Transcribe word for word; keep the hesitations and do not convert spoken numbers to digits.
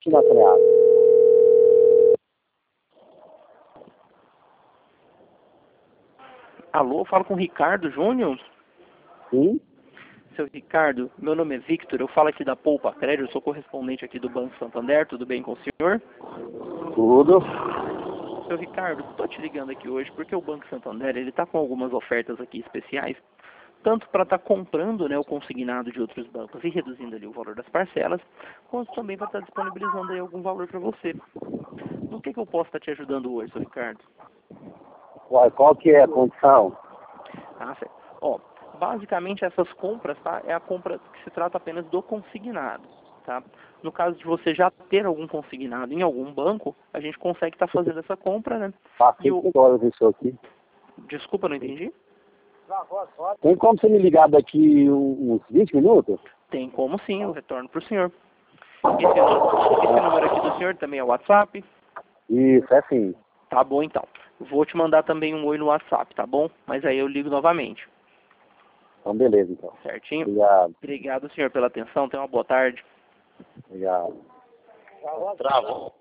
Tira a freada. Alô, falo com o Ricardo Júnior? Sim? Seu Ricardo, meu nome é Victor, eu falo aqui da Poupa Crédito, eu sou correspondente aqui do Banco Santander, tudo bem com o senhor? Tudo. Seu Ricardo, estou te ligando aqui hoje porque o Banco Santander ele está com algumas ofertas aqui especiais, tanto para estar tá comprando, né, o consignado de outros bancos e reduzindo ali o valor das parcelas, quanto também para estar tá disponibilizando aí algum valor para você. No que, que eu posso estar tá te ajudando hoje, seu Ricardo? Uai, qual que é a condição? Ah, certo. Ó, basicamente essas compras, tá, é a compra que se trata apenas do consignado, tá? No caso de você já ter algum consignado em algum banco, a gente consegue estar tá fazendo essa compra, né? Passei E o... cinco horas isso aqui. Desculpa, não entendi? Tem como você me ligar daqui uns vinte minutos? Tem como sim, eu retorno para o senhor. Esse, nu- esse número aqui do senhor também é o WhatsApp? Isso, é sim. Tá bom, então. Vou te mandar também um oi no WhatsApp, tá bom? Mas aí eu ligo novamente. Então, beleza, então. Certinho? Obrigado. Obrigado, senhor, pela atenção. Tenha uma boa tarde. Obrigado. Travou.